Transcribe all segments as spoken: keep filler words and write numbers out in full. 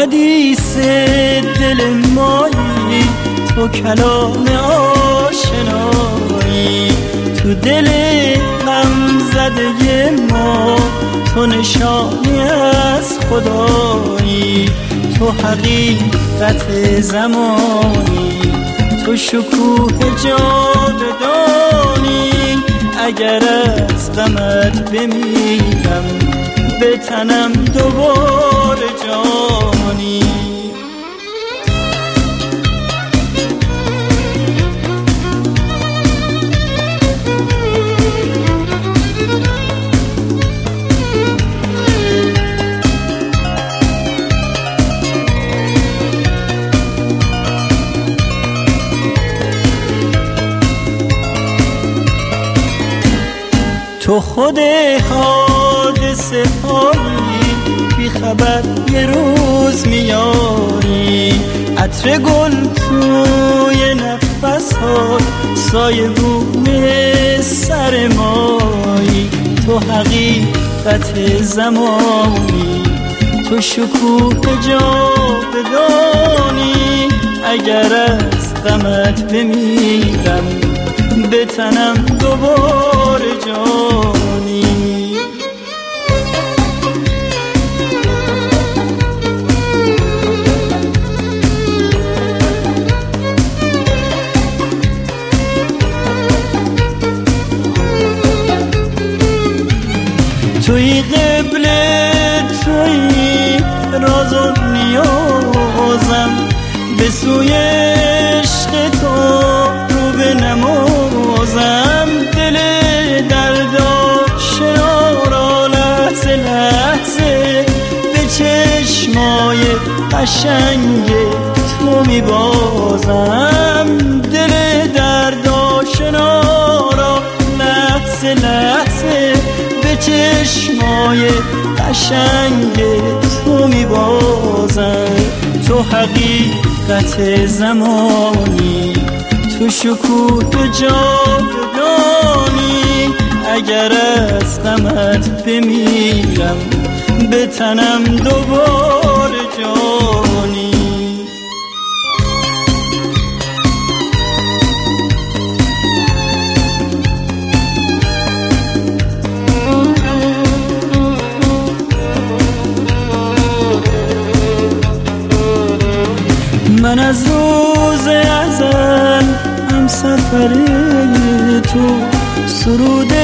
حدیث دل مایی، تو کلام آشنایی، تو دل غم زده ما تو نشانی از خدایی، تو حقیقت زمانی، تو شکوه جاودانی. اگر از غمت بمیرم به تنم دوباره جانی. تو خود حادثه پایی، بی خبر یه روز میاری، عطر گل توی نفس ها، سایه بوم سر مایی، تو حقیقت زمانی، تو شکوه جاودانی. اگر از غمت بمیرم به تنم دوباره جانی. توی قبله توی راز و نیازم، به سوی عشق تو رو به نمازم. دل دردآشنا لحظه لحظه به چشمای قشنگ تو میبازم. دل دردآشنا را لحظه لحظه به چشمای قشنگ تو میبازم. تو حقیقت زمانی، تو شکوه جاودانی. اگر از غمت بمیرم به تنم دوباره جانی. من از روز ازل هم سفر تو، سرود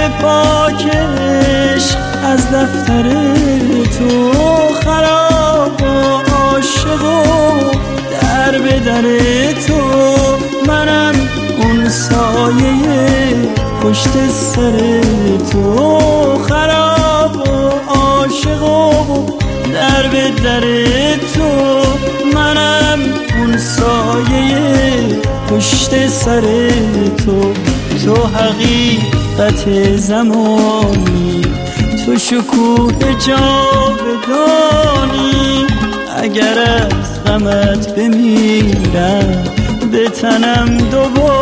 پاکش از دفتر تو. خراب و عاشق و در به در تو، منم اون سایه پشت سر تو. خراب و عاشق و در به در تو، منم اون سایه پشت سر تو. تو حقیقت زمانی، تو شکوه جاودانی. اگر از غمت بمیرم به تنم دوباره